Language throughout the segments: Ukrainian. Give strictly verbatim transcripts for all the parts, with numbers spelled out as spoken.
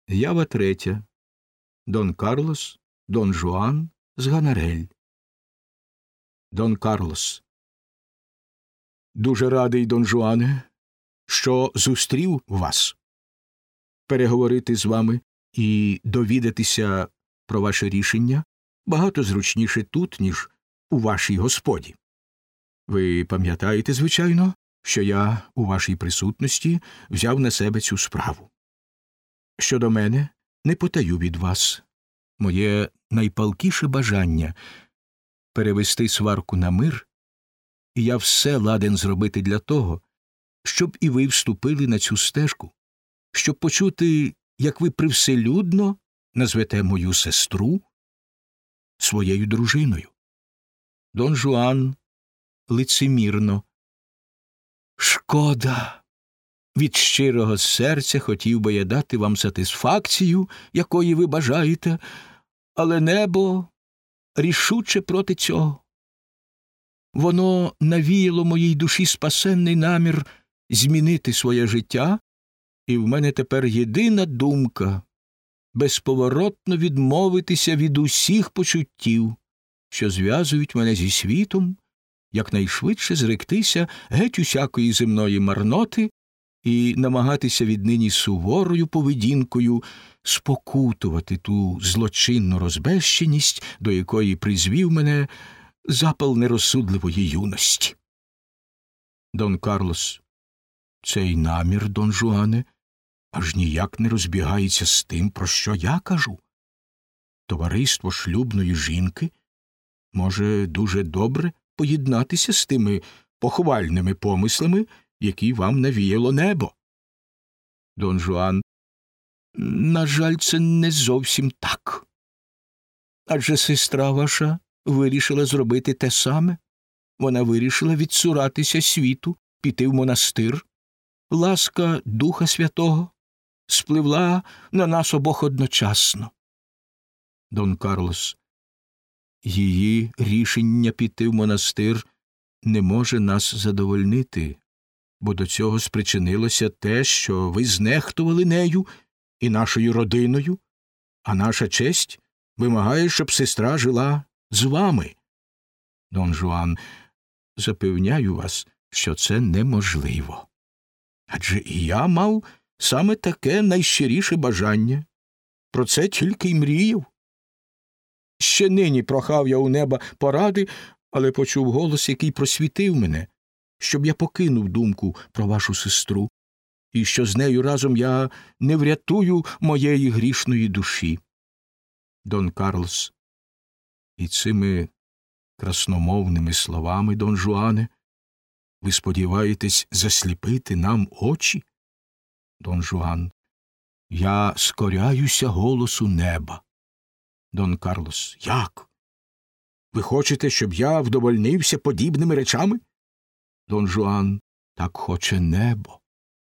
Ява третя. Дон Карлос, Дон Жуан з Ганарель. Дон Карлос. Дуже радий, Дон Жуане, що зустрів вас. Переговорити з вами і довідатися про ваше рішення багато зручніше тут, ніж у вашій господі. Ви пам'ятаєте, звичайно, що я у вашій присутності взяв на себе цю справу. Щодо мене, не потаю від вас. Моє найпалкіше бажання – перевести сварку на мир, і я все ладен зробити для того, щоб і ви вступили на цю стежку, щоб почути, як ви привселюдно назвете мою сестру своєю дружиною. Дон Жуан лицемірно. Шкода. Від щирого серця хотів би я дати вам сатисфакцію, якої ви бажаєте, але небо рішуче проти цього. Воно навіяло моїй душі спасенний намір змінити своє життя, і в мене тепер єдина думка – безповоротно відмовитися від усіх почуттів, що зв'язують мене зі світом, якнайшвидше зректися геть усякої земної марноти і намагатися віднині суворою поведінкою спокутувати ту злочинну розбещеність, до якої призвів мене запал нерозсудливої юності. Дон Карлос. Цей намір, Дон Жуане, аж ніяк не розбігається з тим, про що я кажу. Товариство шлюбної жінки може дуже добре поєднатися з тими похвальними помислами, які вам навіяло небо. Дон Жуан. На жаль, це не зовсім так. Адже сестра ваша вирішила зробити те саме. Вона вирішила відцуратися світу, піти в монастир. Ласка Духа Святого спливла на нас обох одночасно. Дон Карлос. Її рішення піти в монастир не може нас задовольнити, бо до цього спричинилося те, що ви знехтували нею і нашою родиною, а наша честь вимагає, щоб сестра жила з вами. Дон Жуан. Запевняю вас, що це неможливо. Адже і я мав саме таке найщиріше бажання. Про це тільки й мріяв. Ще нині прохав я у неба поради, але почув голос, який просвітив мене, щоб я покинув думку про вашу сестру, і що з нею разом я не врятую моєї грішної душі. Дон Карлос. І цими красномовними словами, Дон Жуане, ви сподіваєтесь засліпити нам очі? Дон Жуан. Я скоряюся голосу неба. Дон Карлос. Як? Ви хочете, щоб я вдовольнився подібними речами? Дон Жуан. Так хоче небо.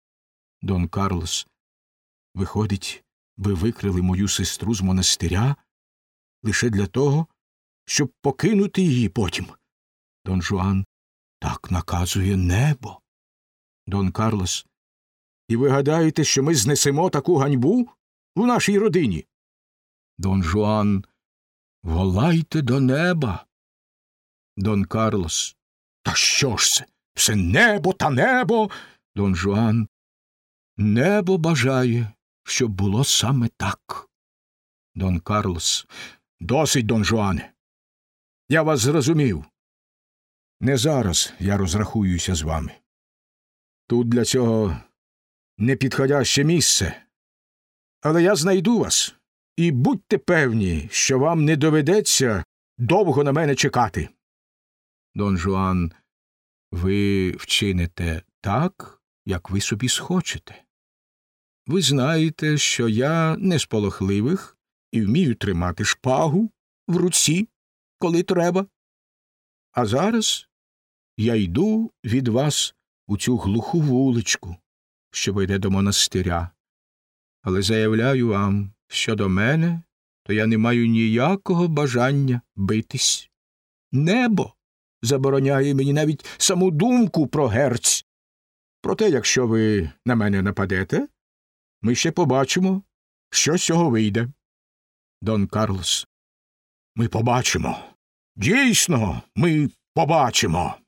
Дон Карлос. Виходить, ви викрили мою сестру з монастиря лише для того, щоб покинути її потім. Дон Жуан. Так наказує небо. Дон Карлос. І ви гадаєте, що ми знесемо таку ганьбу в нашій родині? Дон Жуан. Волайте до неба. Дон Карлос. Та що ж це? Все небо та небо. Дон Жуан. Небо бажає, щоб було саме так. Дон Карлос. Досить, Дон Жуане. Я вас зрозумів. Не зараз я розрахуюся з вами. Тут для цього непідходяще місце. Але я знайду вас. І будьте певні, що вам не доведеться довго на мене чекати. Дон Жуан. Ви вчините так, як ви собі схочете. Ви знаєте, що я не з полохливих і вмію тримати шпагу в руці, коли треба. А зараз я йду від вас у цю глуху вуличку, що веде до монастиря. Але заявляю вам, що до мене, то я не маю ніякого бажання битись. Небо забороняє мені навіть саму думку про герць. Проте, якщо ви на мене нападете, ми ще побачимо, Що з цього вийде? Дон Карлос. Ми побачимо. Дійсно, ми побачимо.